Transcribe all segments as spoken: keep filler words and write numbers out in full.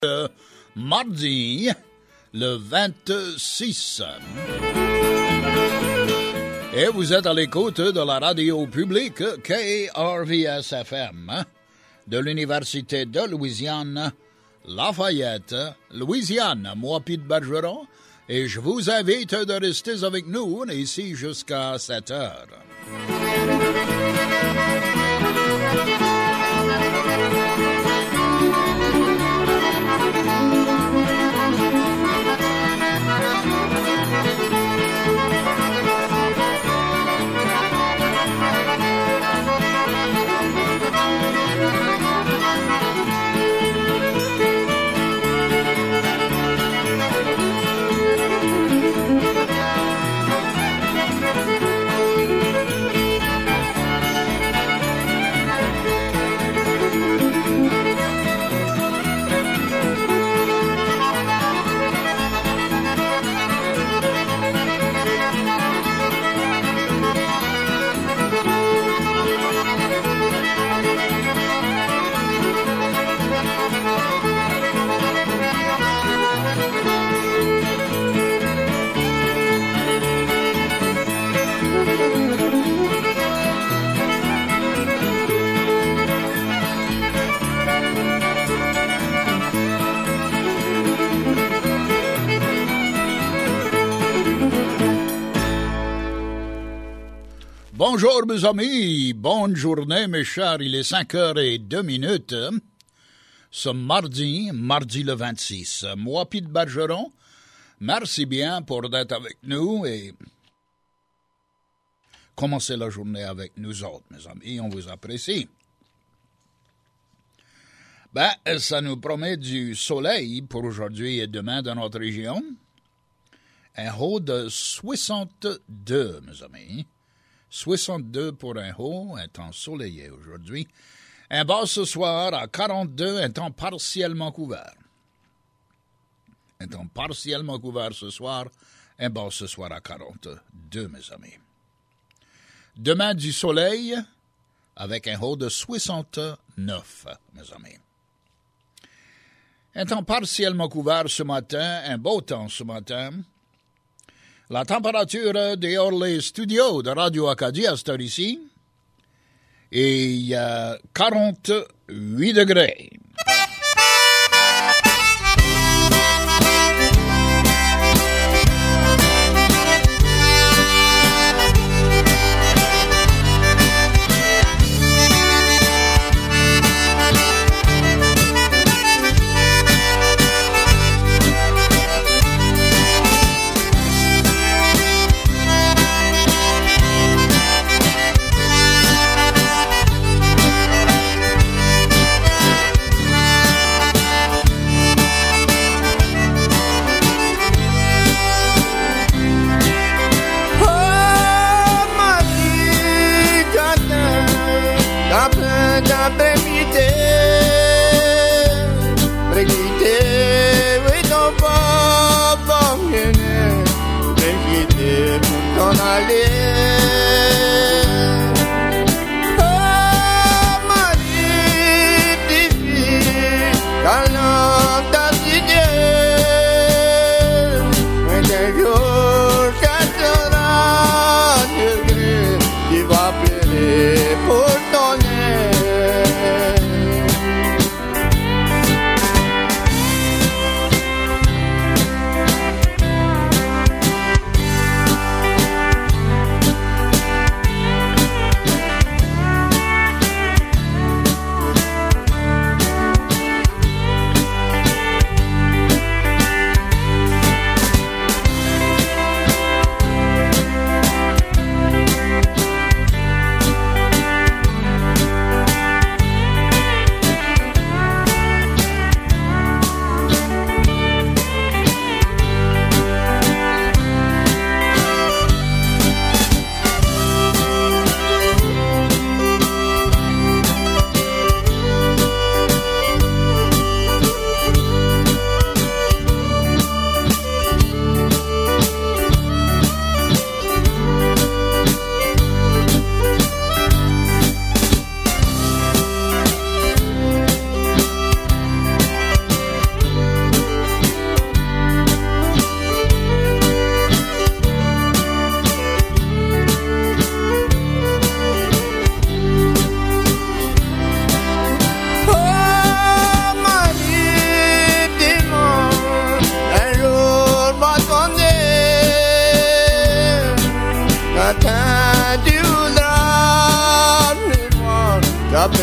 Euh, mardi, le vingt-six. Et vous êtes à l'écoute de la radio publique K R V S F M de l'Université de Louisiane, Lafayette, Louisiane. Moi, Pete Bergeron, et je vous invite de rester avec nous ici jusqu'à sept heures. Bonjour mes amis, bonne journée mes chers, il est cinq heures et deux minutes, ce mardi, mardi le vingt-six. Moi, Pete Bergeron, merci bien pour d'être avec nous et commencer la journée avec nous autres, mes amis, on vous apprécie. Ben, ça nous promet du soleil pour aujourd'hui et demain dans notre région. Un haut de soixante-deux, mes amis. soixante-deux pour un haut, un temps soleillé aujourd'hui. Un bas ce soir à quarante-deux, un temps partiellement couvert. Un temps partiellement couvert ce soir, un bas ce soir à quarante-deux, mes amis. Demain du soleil, avec un haut de soixante-neuf, mes amis. Un temps partiellement couvert ce matin, un beau temps ce matin. La température dehors les studios de Radio Acadie à cette heure ici est euh, quarante-huit degrés.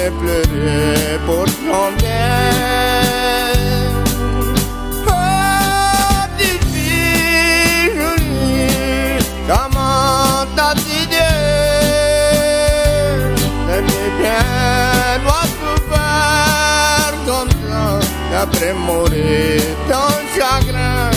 jamais pleuré pour ton bien. Oh, petite fille jolie, comment t'as d'idée? C'est bien, doit souffrir comme ça, d'après mourir ton chagrin.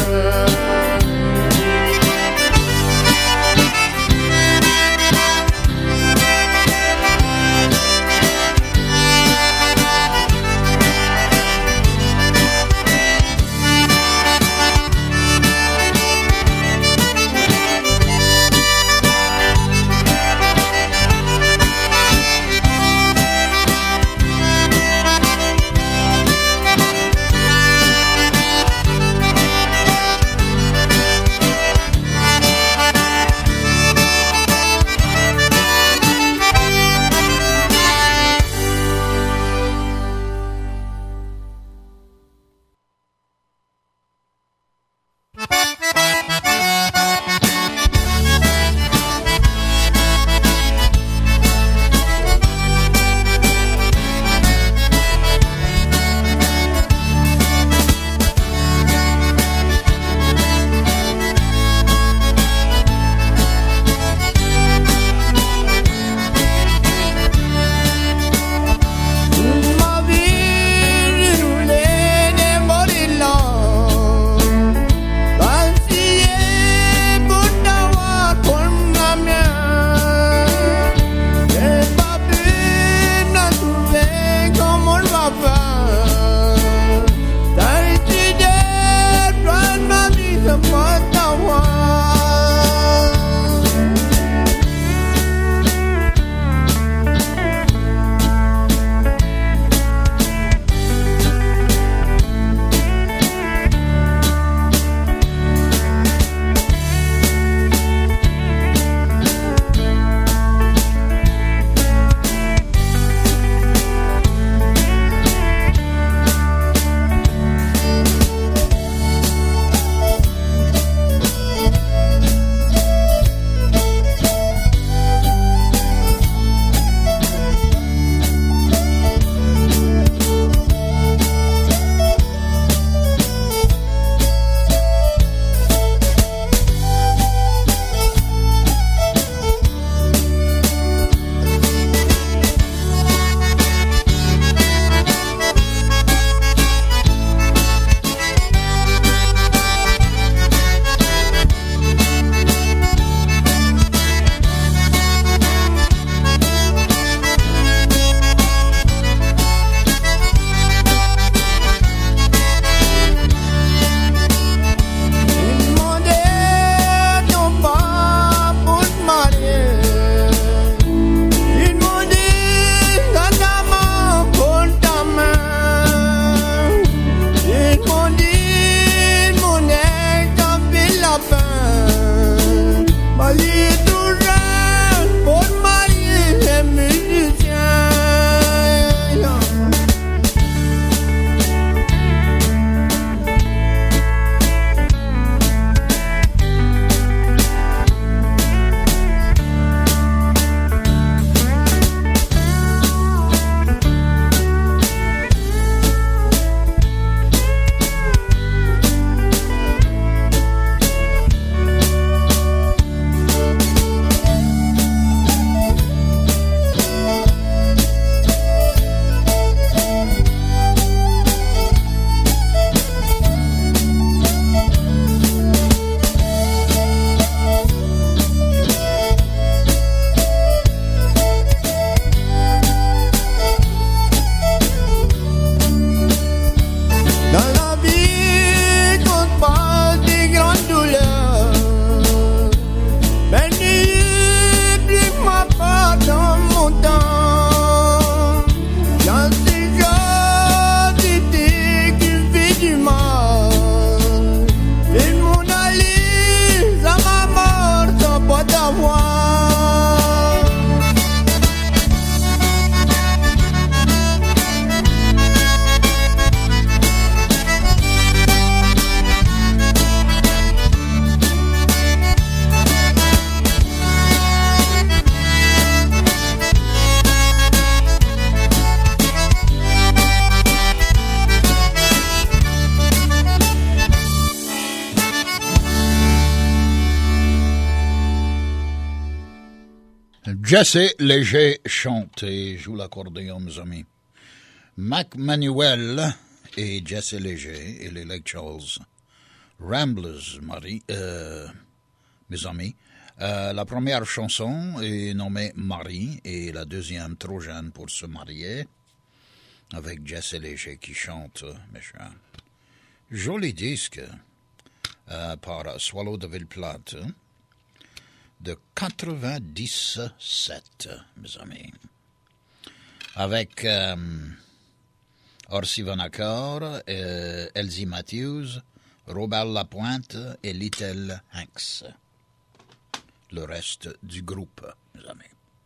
Jesse Léger chante et joue l'accordéon, mes amis. Mac Manuel et Jesse Léger et les Lake Charles. Ramblers, Marie, euh, mes amis. Euh, la première chanson est nommée Marie et la deuxième Trop jeune pour se marier, avec Jesse Léger qui chante, méchant. Joli disque euh, par Swallow de Ville-Plate de quatre-vingt-dix-sept, mes amis. Avec euh, Orsi Vanacor, euh, Elsie Matthews, Robert Lapointe et Little Hanks. Le reste du groupe, mes amis.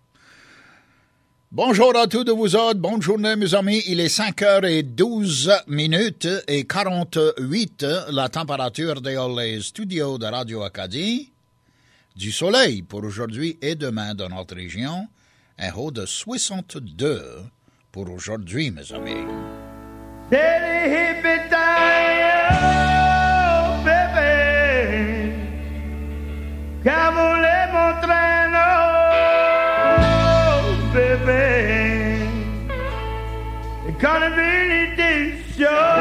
Bonjour à tous de vous autres, bonne journée mes amis, il est cinq heures douze minutes et quarante-huit, la température dans les studios de Radio Acadie. Du soleil pour aujourd'hui et demain dans notre région, un haut de soixante-deux pour aujourd'hui mes amis. Gonna really do show,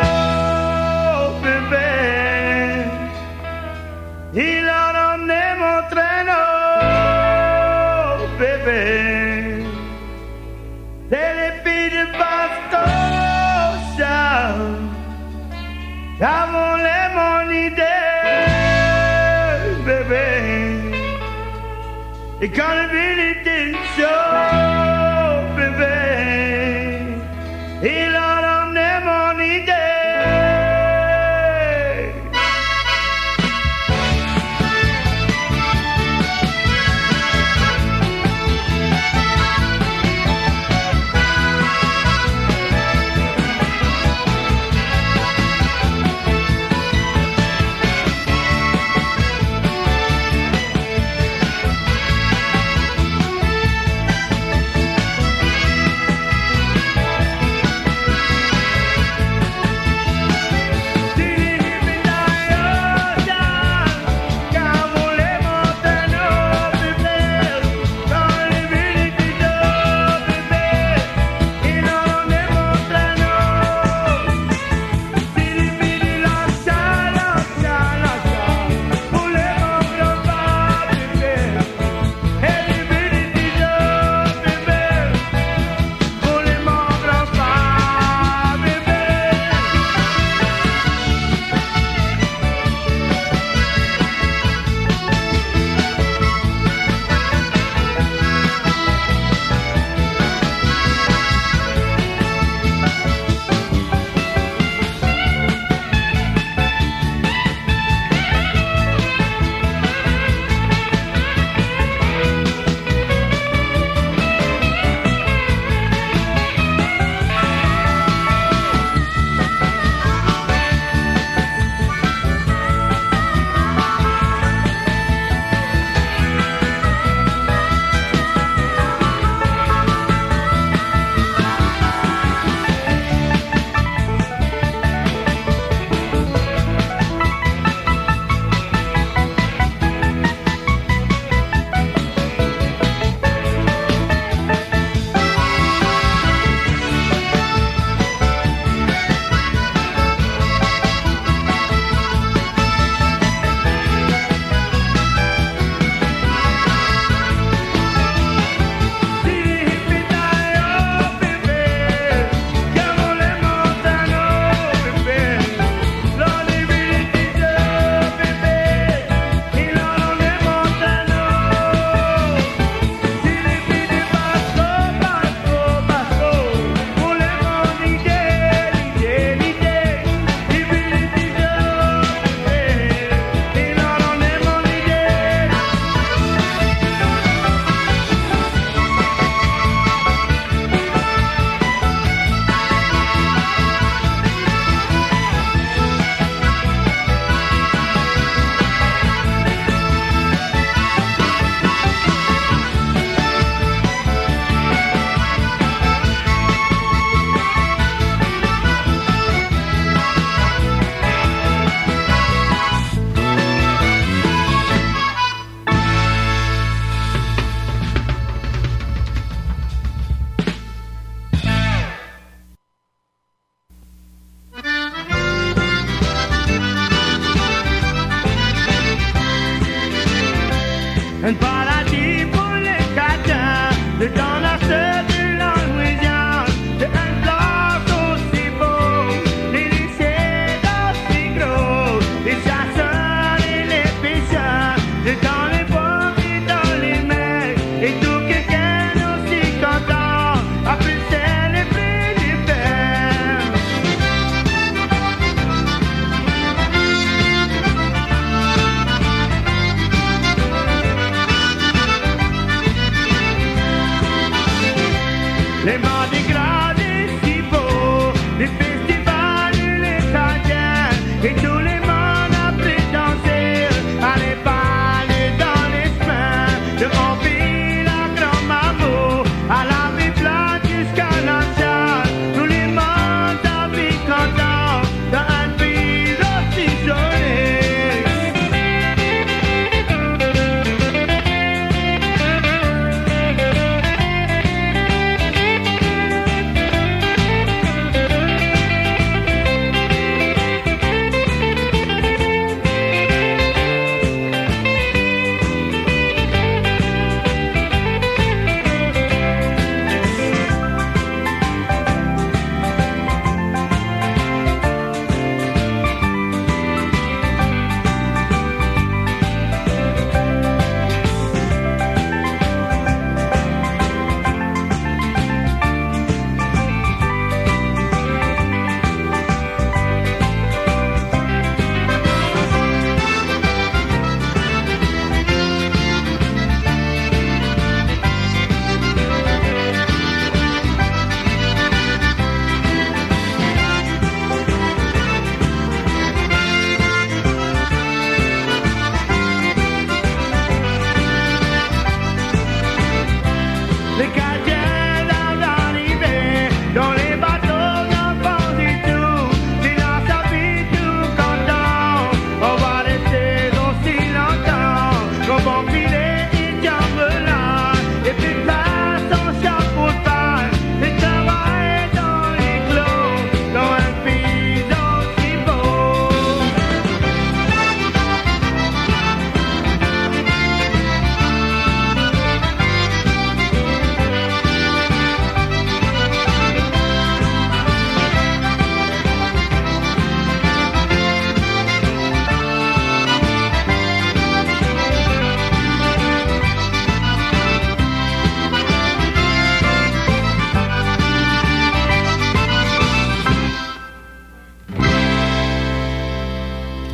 baby. Il a emmené mon traîneau, baby. C'est les filles de Bastocha, avant les mon idée, baby. It's gonna really do show, baby. Il a emmené mon idée.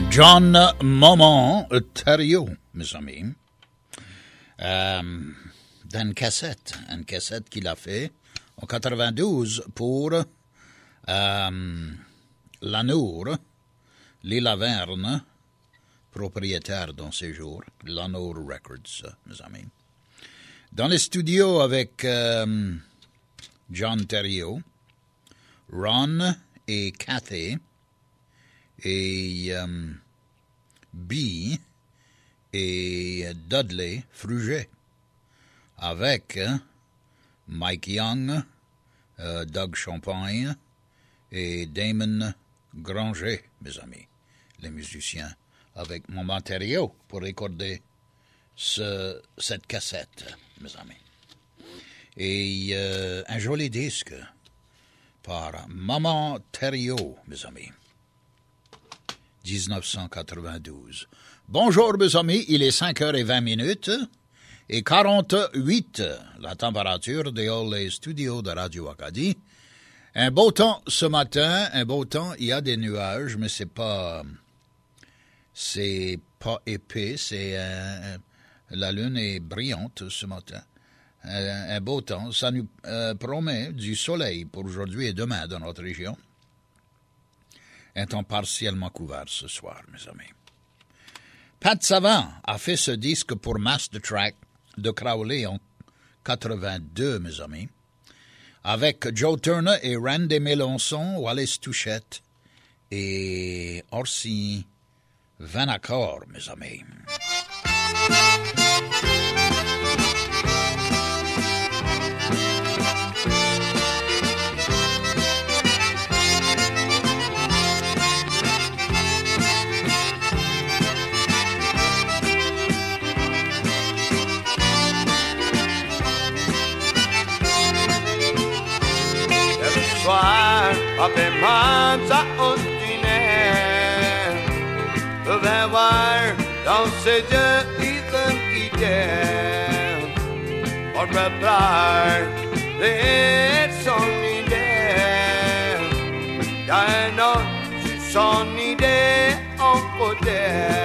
John Momon Thériault, mes amis, euh, d'une cassette, une cassette qu'il a fait en quatre-vingt-douze pour euh, Lanour, Lee Laverne, propriétaire dans ces jours, Lanour Records, mes amis. Dans les studios avec euh, John Thériault, Ron et Cathy, et um, B et Dudley Fruget, avec euh, Mike Young, euh, Doug Champagne et Damon Granger, mes amis, les musiciens, avec Maman Thériault pour recorder ce, cette cassette, mes amis. Et euh, un joli disque par Maman Thériault, mes amis. dix-neuf cent quatre-vingt-douze. Bonjour, mes amis, il est cinq heures vingt minutes et quarante-huit, la température dans les studios de Radio Acadie. Un beau temps ce matin, un beau temps, il y a des nuages, mais c'est pas, c'est pas épais, c'est, euh, la lune est brillante ce matin. Un, un beau temps, ça nous euh, promet du soleil pour aujourd'hui et demain dans notre région. Un temps partiellement couvert ce soir, mes amis. Pat Savant a fait ce disque pour Master Track de Crowley en quatre-vingt-deux, mes amis, avec Joe Turner et Randy Mélenchon, Wallace Touchette et Orsi Vanacore, mes amis. Av en mansa ordinaire devait voir dans ses yeux identitaires pour préparer son idée. Y'a un autre son idée en côté.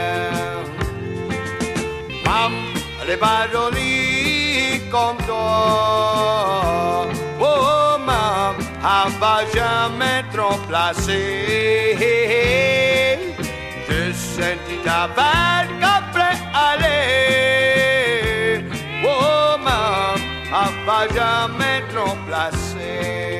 Mam, les paroles comme toi. Oh, mam. Elle va jamais trop placer. Je sentis ta vague après aller. Oh, maman, elle va jamais trop placer.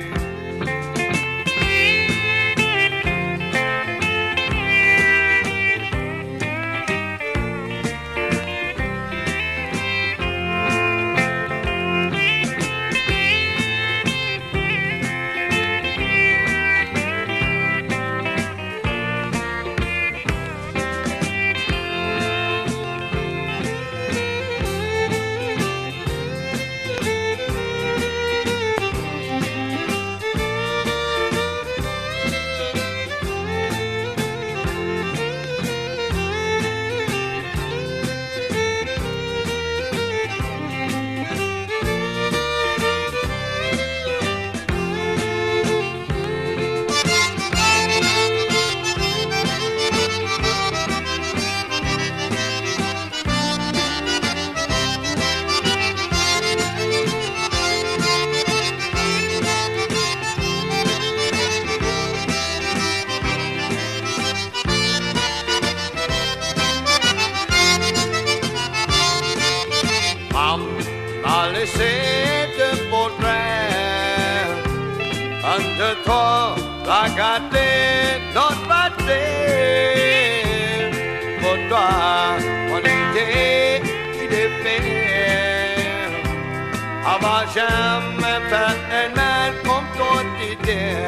Regardez notre bâtiment. Pour toi, mon idée, il est fait. Avant jamais fait un mal comme ton idée.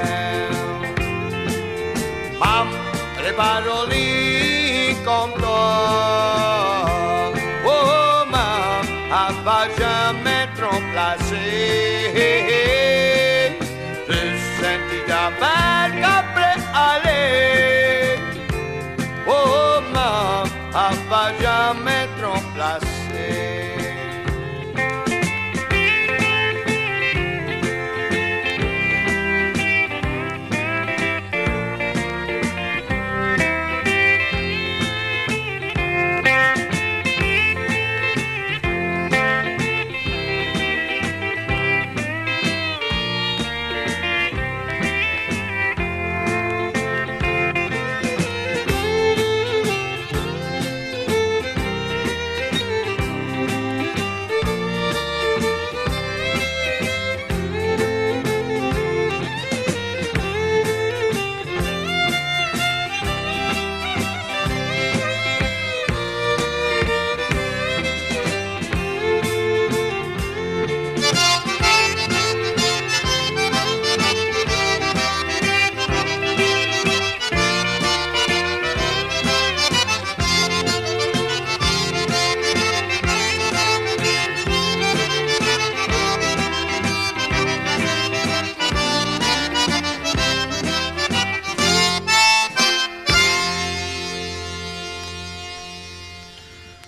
Mam, les paroles comme toi. Oh, mam, avant jamais trop placé. La vague après aller. Oh, maman, elle va jamais trop placer.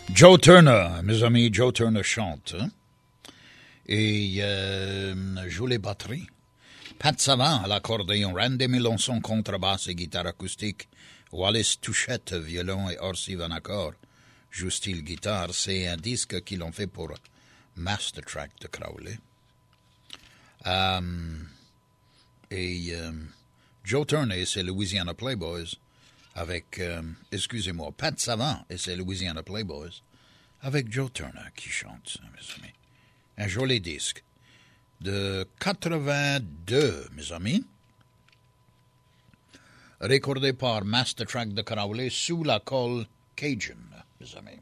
Joe Turner, mes amis, Joe Turner chante. Hein? Et euh, joue les batteries. Pat Savant à l'accordéon, Randy Melançon contrebasse et guitare acoustique, Wallace Touchette violon et Orsi Van Accord joue style guitare. C'est un disque qu'ils ont fait pour Master Track de Crowley. Um, et um, Joe Turner et ses Louisiana Playboys avec, um, excusez-moi, Pat Savant et ses Louisiana Playboys avec Joe Turner qui chante, mes amis. Un joli disque de quatre-vingt-deux, mes amis, recordé par Master Track de Crowley sous la colle Cajun, mes amis.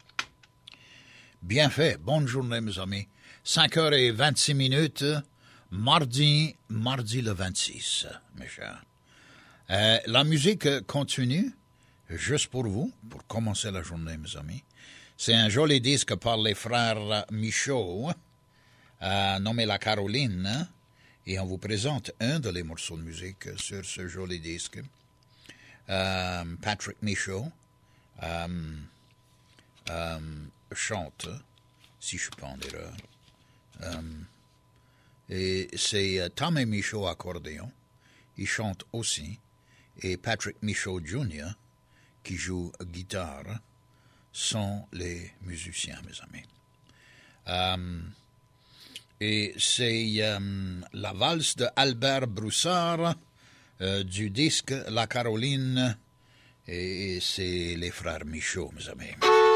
Bien fait, bonne journée, mes amis. cinq heures vingt-six minutes, mardi, mardi le vingt-six, mes chers. Euh, la musique continue, juste pour vous, pour commencer la journée, mes amis. C'est un joli disque par les frères Michaud, euh, nommé La Caroline, et on vous présente un de les morceaux de musique sur ce joli disque. Euh, Patrick Michaud euh, euh, chante, si je ne suis pas en erreur. Euh, et c'est euh, Tommy Michaud accordéon, il chante aussi, et Patrick Michaud junior qui joue guitare, sont les musiciens, mes amis. Euh, et c'est euh, la valse de Albert Broussard euh, du disque La Caroline, et, et c'est les frères Michaud, mes amis.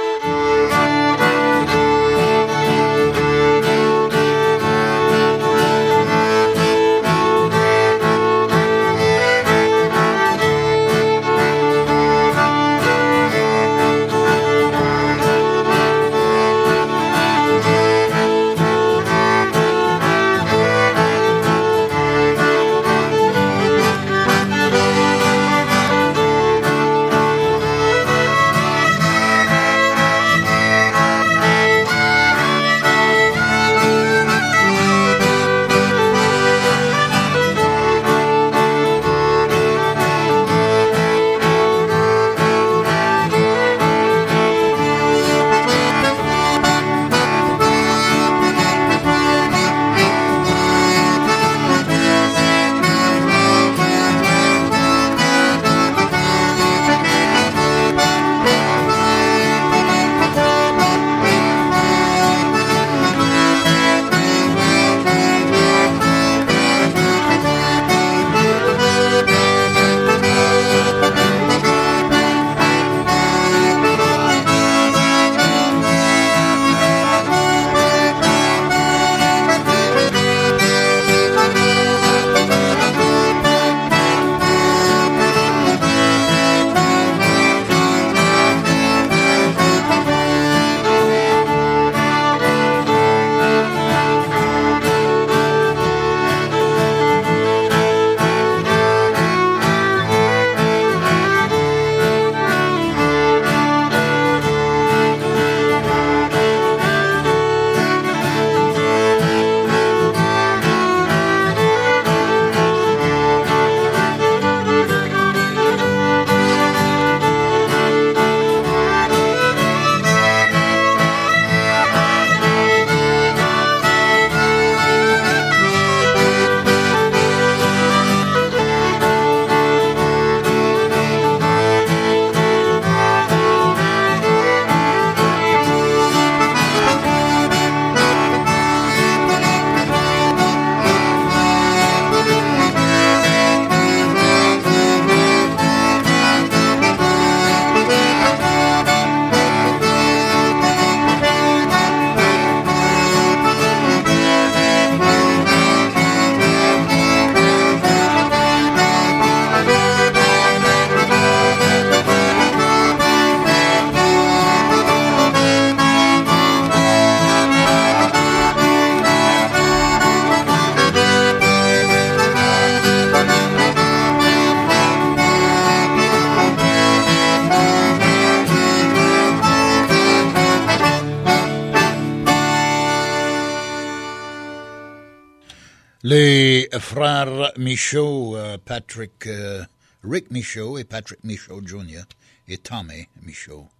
Les frères Michaud, euh, Patrick, euh, Rick Michaud et Patrick Michaud junior et Tommy Michaud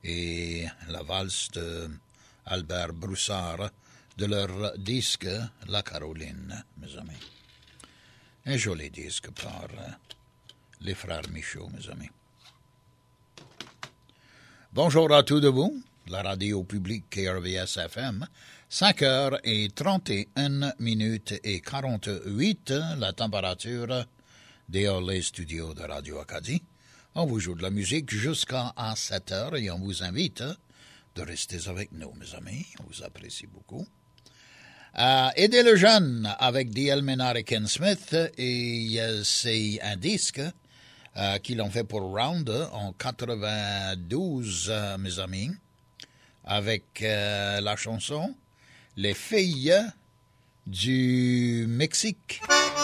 et la valse de Albert Broussard de leur disque La Caroline, mes amis. Un joli disque par euh, les frères Michaud, mes amis. Bonjour à tous de vous, la radio publique K R V S F M, cinq heures et trente et une minutes et quarante-huit, la température dehors les studios de Radio Acadie. On vous joue de la musique jusqu'à sept heures et on vous invite de rester avec nous, mes amis. On vous apprécie beaucoup. Euh, Aider le jeune avec D L Ménard et Ken Smith, et euh, c'est un disque euh, qu'ils ont fait pour Round en quatre-vingt-douze, euh, mes amis, avec euh, la chanson Les filles du Mexique.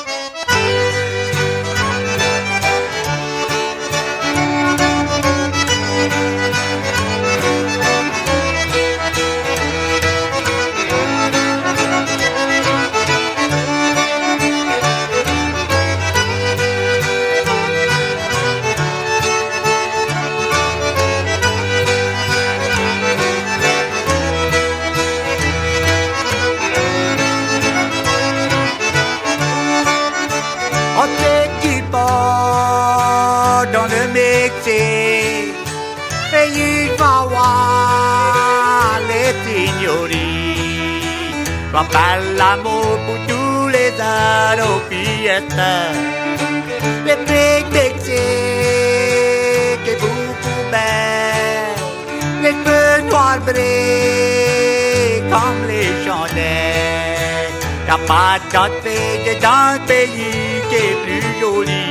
Va par l'amour pour tous les ados fiestas. Les pics Mexique est beaucoup belle. Les feux noirs brillent comme les chandelles. Y'a pas d'autre fille dans le pays qui est plus jolie.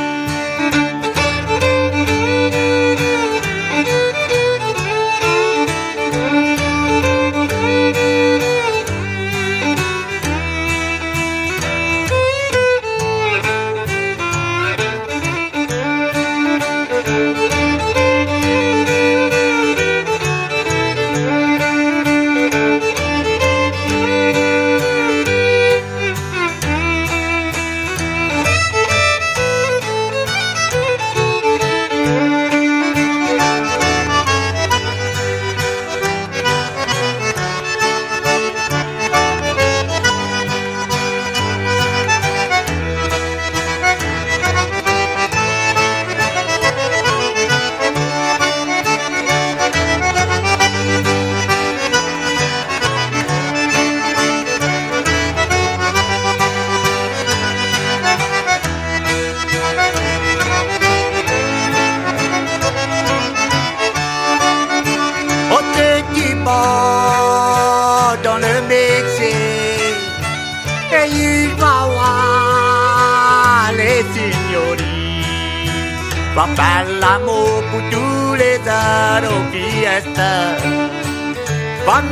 Va par l'amour pour tous les ados fiestas. Van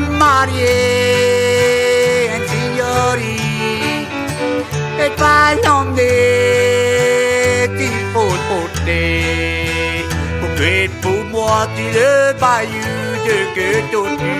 marier un signori et pas l'emmener qu'il faut porter. Pour que pour moi tu le bayou de que tortue.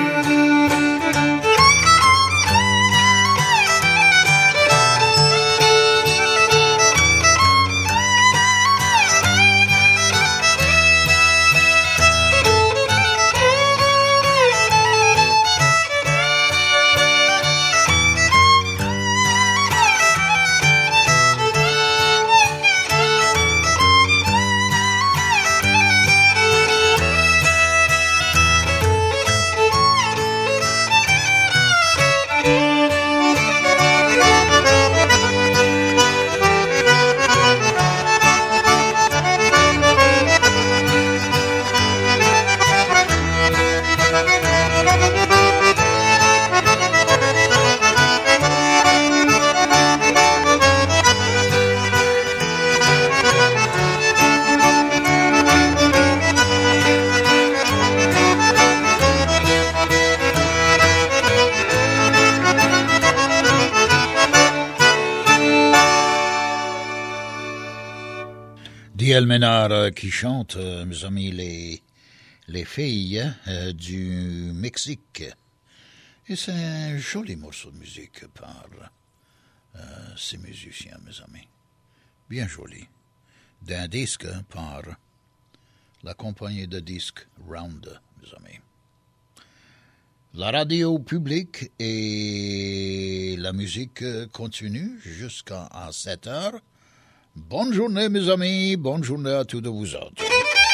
D L Ménard euh, qui chante, euh, mes amis, les, les filles euh, du Mexique. Et c'est un joli morceau de musique par euh, ces musiciens, mes amis. Bien joli. D'un disque par la compagnie de disques Rounder, mes amis. La radio publique et la musique continue jusqu'à sept heures. Bonne journée, mes amis. Bonne journée à tous de vous autres.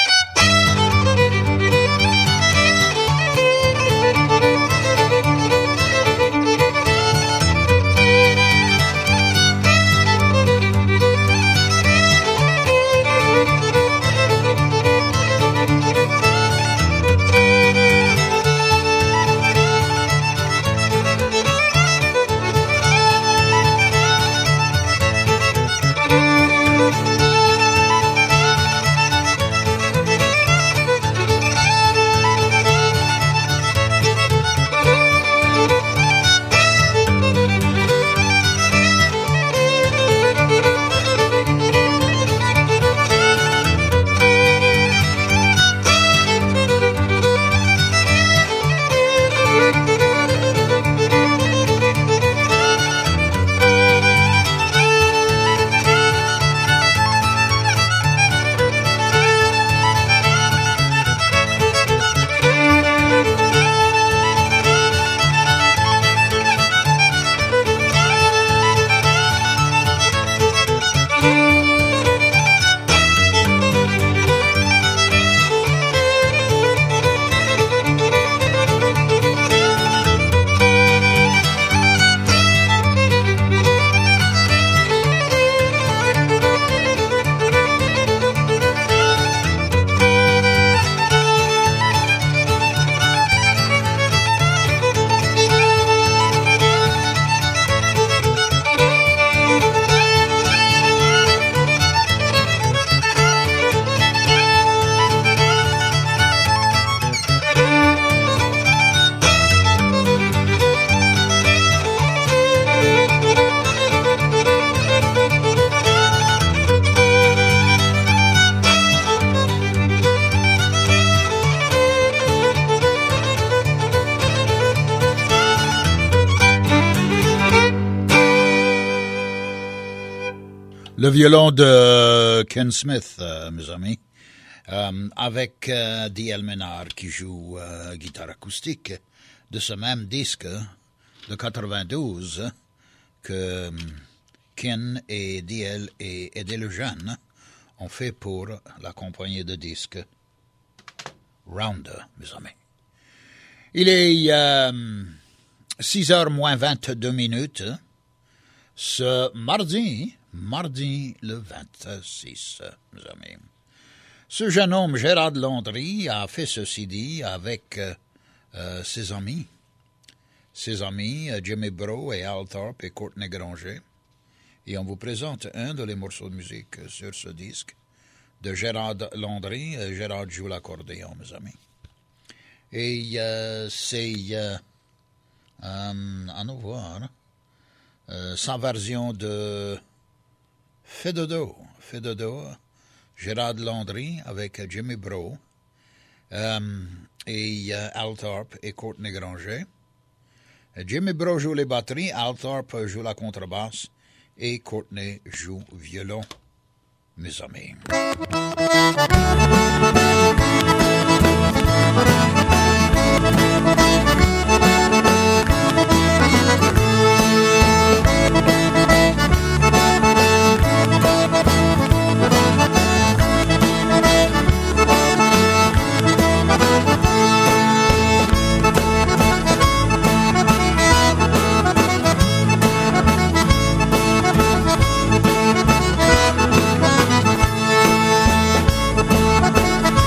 Le violon de Ken Smith, euh, mes amis, euh, avec euh, D L Ménard qui joue euh, guitare acoustique de ce même disque de quatre-vingt-douze que Ken et D L et Eddie Lejeune ont fait pour la compagnie de disques Rounder, mes amis. Il est euh, six heures moins vingt-deux minutes ce mardi, mardi le vingt-six, mes amis. Ce jeune homme, Gérard Landry, a fait ce C D avec euh, euh, ses amis. Ses amis, euh, Jimmy Bro et Al Thorpe et Courtney Granger. Et on vous présente un de les morceaux de musique sur ce disque de Gérard Landry. Gérard joue l'accordéon, mes amis. Et euh, c'est, euh, euh, à nous voir, euh, sa version de Fedodo, Fedodo, Gérard Landry avec Jimmy Bro euh, et euh, Al Thorpe et Courtney Granger. Jimmy Bro joue les batteries, Al Thorpe joue la contrebasse et Courtney joue violon, mes amis. Thank you.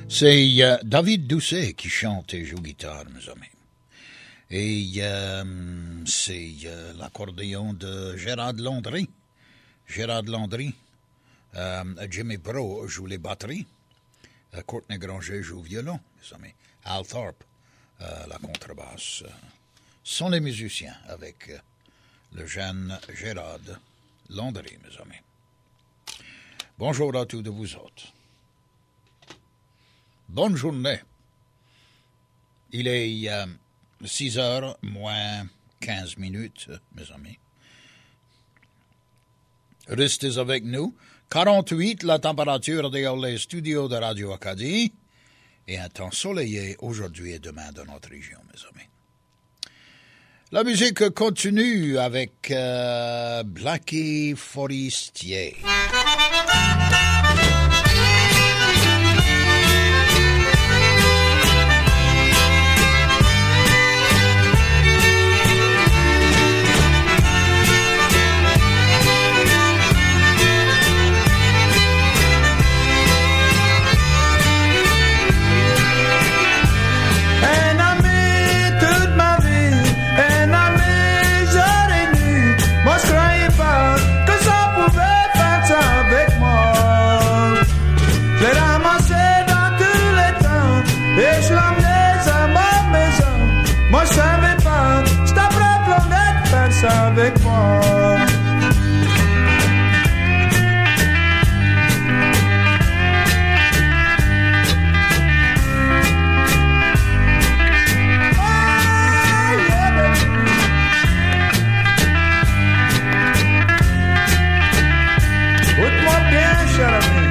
C'est euh, David Doucet qui chante et joue guitare, mes amis. Et euh, c'est euh, l'accordéon de Gérard Landry. Gérard Landry. Euh, Jimmy Bro joue les batteries. Euh, Courtney Granger joue violon, mes amis. Al Thorpe, euh, la contrebasse. Euh, sont les musiciens avec euh, le jeune Gérard Landry, mes amis. Bonjour à tous de vous autres. Bonne journée. Il est euh, six heures moins quinze minutes, mes amis. Restez avec nous. quarante-huit, la température dans les studios de Radio Acadie. Et un temps soleillé aujourd'hui et demain dans notre région, mes amis. La musique continue avec euh, Blackie Forestier. Avec moi. Écoute-moi bien, cher ami.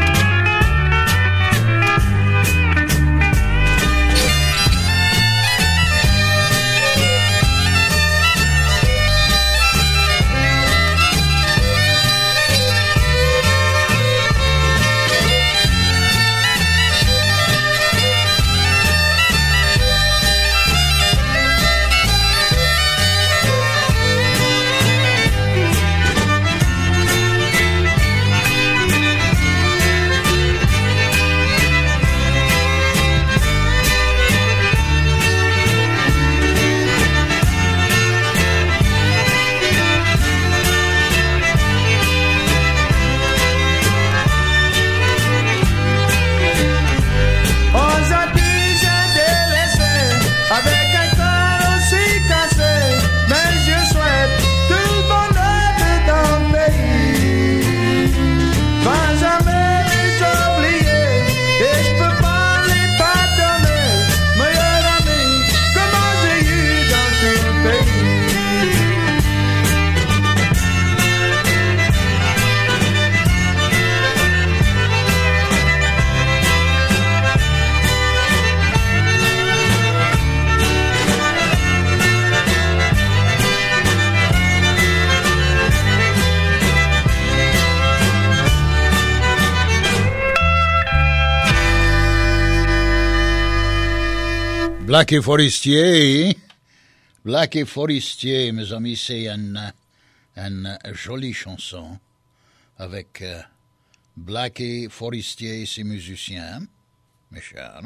Blackie Forestier, Blackie Forestier, mes amis, c'est une, une jolie chanson avec euh, Blackie Forestier et ses musiciens, mes chers.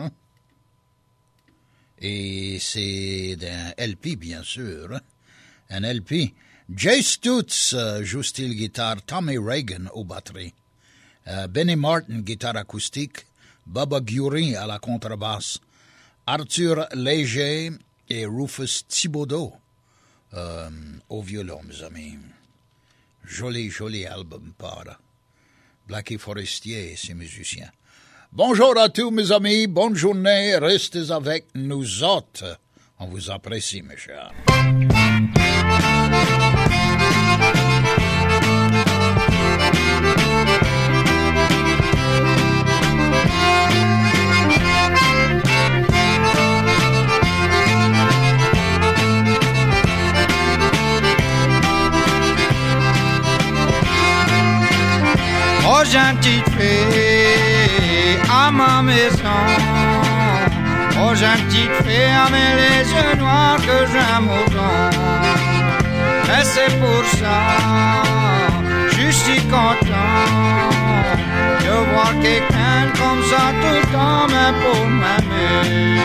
Et c'est d'un L P, bien sûr, un L P. Jay Stutz euh, joue style guitare, Tommy Reagan aux batteries, euh, Benny Martin, guitare acoustique, Bubba Gury à la contrebasse, Arthur Léger et Rufus Thibodeau euh, au violon, mes amis. Joli, joli album par Blackie Forestier et ses musiciens. Bonjour à tous, mes amis. Bonne journée. Restez avec nous autres. On vous apprécie, mes chers. Oh, j'ai une petite fille à ma maison. Oh, j'ai une petite fille avec les yeux noirs que j'aime autant. Et c'est pour ça, je suis content je vois quelqu'un comme ça tout le temps, mais pour m'aimer.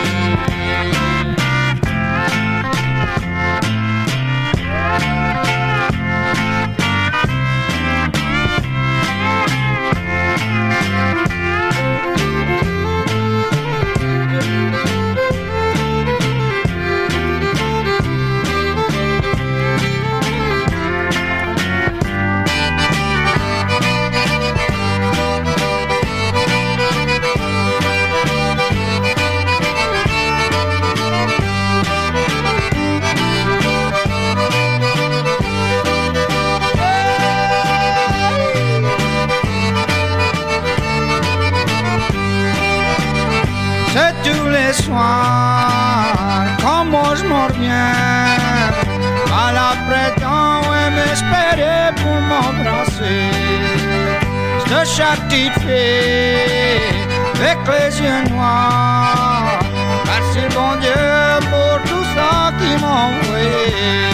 C'est tous les soirs, quand moi je m'en reviens, à l'après-temps, ouais, m'espérer pour m'embrasser. C'est chaque petite fille, avec les yeux noirs, merci bon Dieu pour tout ça qui m'a envoyé.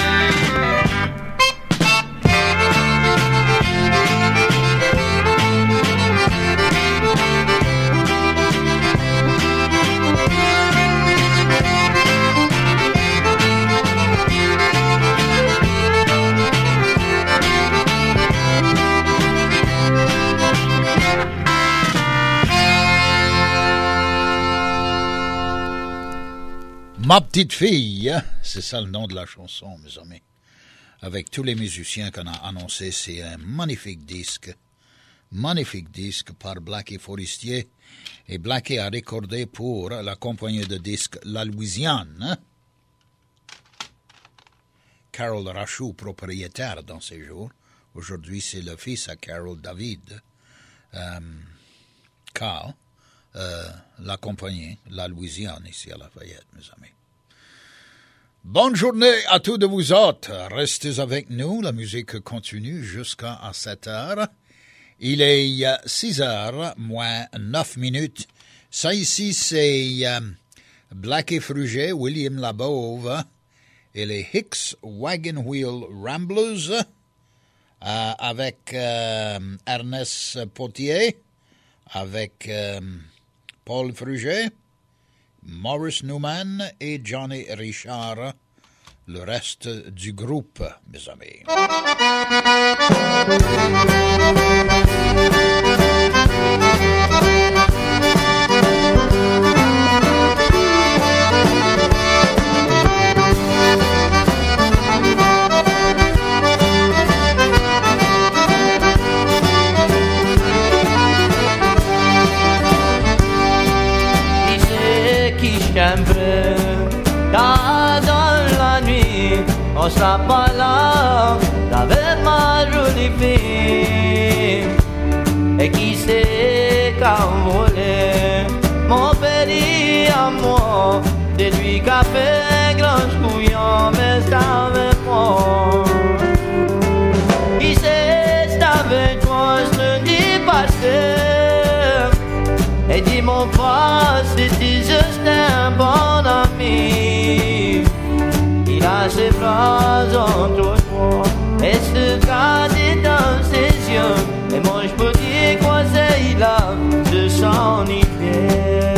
Ma petite fille, c'est ça le nom de la chanson, mes amis. Avec tous les musiciens qu'on a annoncés, c'est un magnifique disque. Magnifique disque par Blackie Forestier. Et Blackie a recordé pour la compagnie de disques La Louisiane. Carol Rachou, propriétaire dans ces jours. Aujourd'hui, c'est le fils à Carol, David. Euh, Carl. Euh, la compagnie La Louisiane ici à Lafayette, mes amis. Bonne journée à tous de vous autres. Restez avec nous. La musique continue jusqu'à sept heures. Il est six heures moins neuf minutes. Ça ici, c'est euh, Blackie Fruget, William Labove et les Hicks Wagon Wheel Ramblers euh, avec euh, Ernest Potier, avec euh, Paul Fruget, Maurice Newman et Johnny Richard, le reste du groupe, mes amis. Car dans la nuit, on sera pas là avec ma jolie fille. Et qui sait qu'à voler mon péri à moi, c'est lui qui a fait grand couillon, mais c'est avec moi. Qui sait c'est avec toi ce lundi passé. Et dis mon pas, c'était juste un bon ami. Il a ses bras entre moi et se garde dans ses yeux. Et moi je peux dire quoi c'est il a de son idée.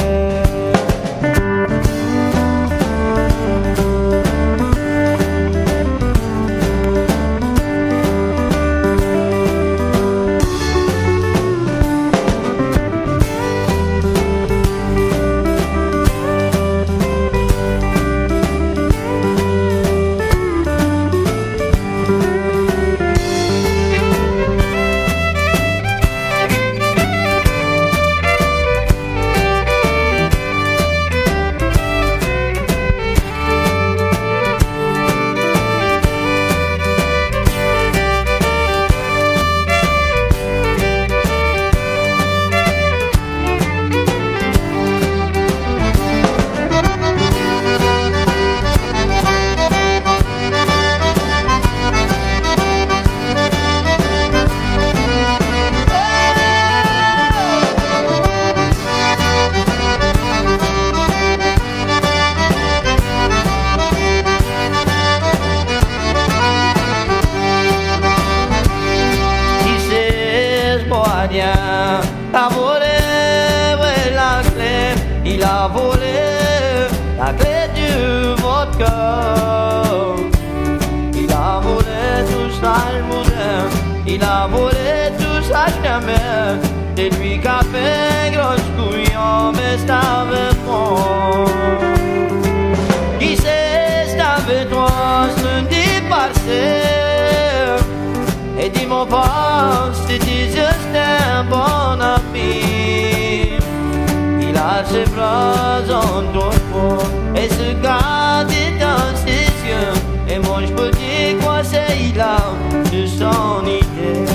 a volé la clé de votre cœur. Il a volé tout ça, le moderne. Il a volé tout ça, jamais. C'est lui qui a fait grosse couillon, mais c'est avec moi. Qui sait, c'est avec toi, lundi passé. Et dis mon pas, c'était juste un bon ami. Il a ses bras en toi et se garde dans ses yeux. Et moi je peux dire quoi c'est, il a de son idée.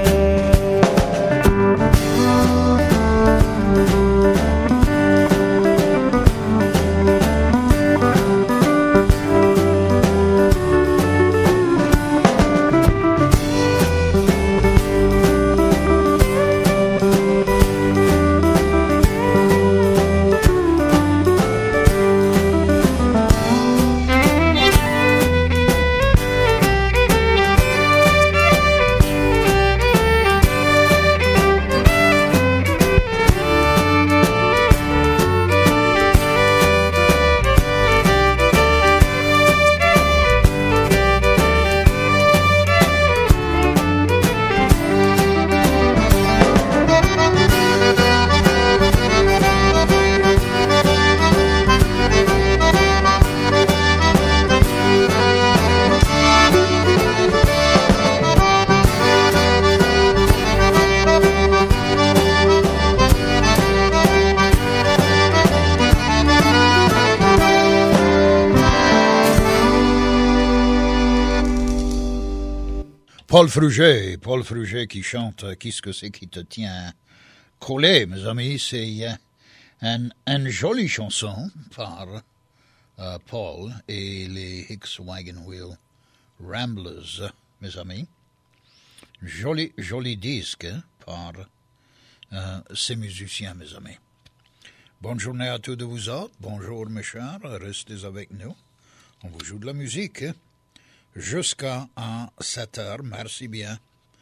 Paul Fruget, Paul Fruget qui chante « Qu'est-ce que c'est qui te tient collé ?» Mes amis, c'est un, une jolie chanson par uh, Paul et les Hicks Wagon Wheel Ramblers, mes amis. Joli, joli disque par uh, ces musiciens, mes amis. Bonne journée à tous de vous autres. Bonjour, mes chers. Restez avec nous. On vous joue de la musique jusqu'à sept heures. Merci bien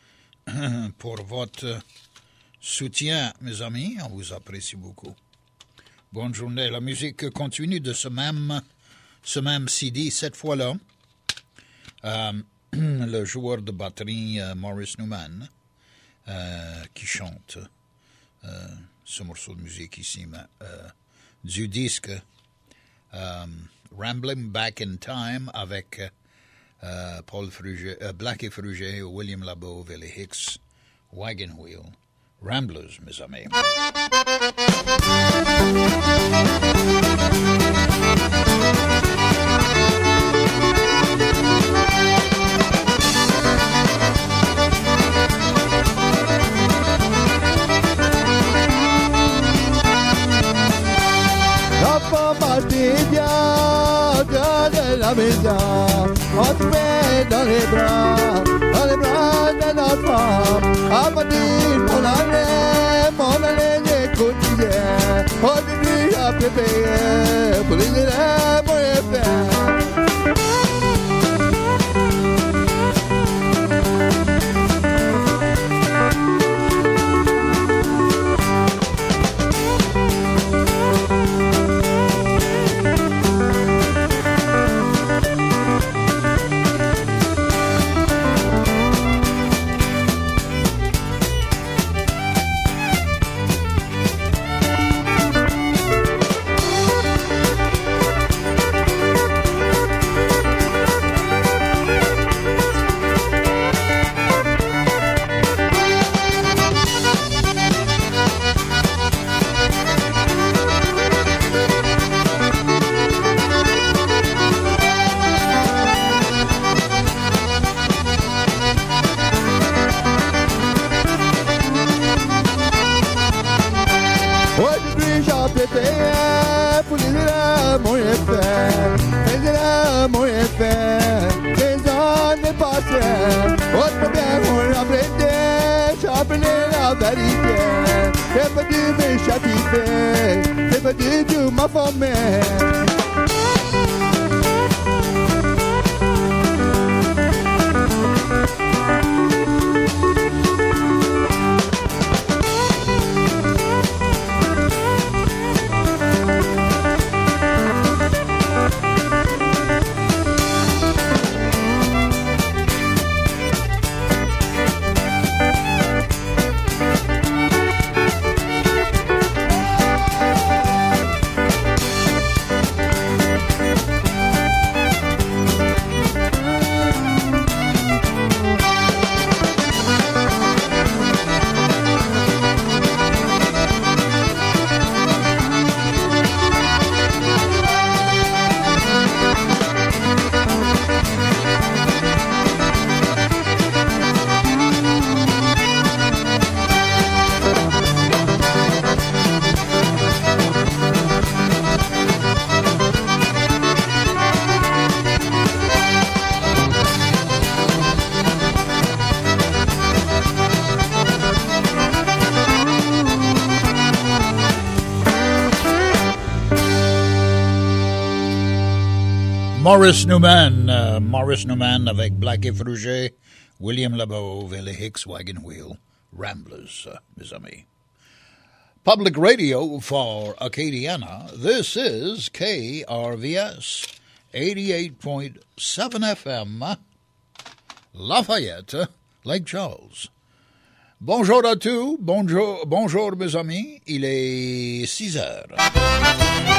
pour votre soutien, mes amis. On vous apprécie beaucoup. Bonne journée. La musique continue de ce même, ce même C D, cette fois-là. Euh, le joueur de batterie euh, Morris Newman euh, qui chante euh, ce morceau de musique ici, mais, euh, du disque euh, Rambling Back in Time avec euh, Paul Fruget, euh, Blackie Fruget, William Labov et les Hicks Wagon Wheel Ramblers, mes amis. La maison, on te met dans les bras, dans les bras de notre femme. À partir mon année, mon année quotidienne, on est venu à préparer pour les élèves, pour les faire. Maurice Newman, euh, Maurice Newman avec Black et Fruget, William Labove et les Hicks Wagon Wheel, Ramblers, uh, mes amis. Public radio for Acadiana, this is K R V S, eighty-eight point seven F M, Lafayette, Lake Charles. Bonjour à tous, bonjour, bonjour mes amis, il est six heures.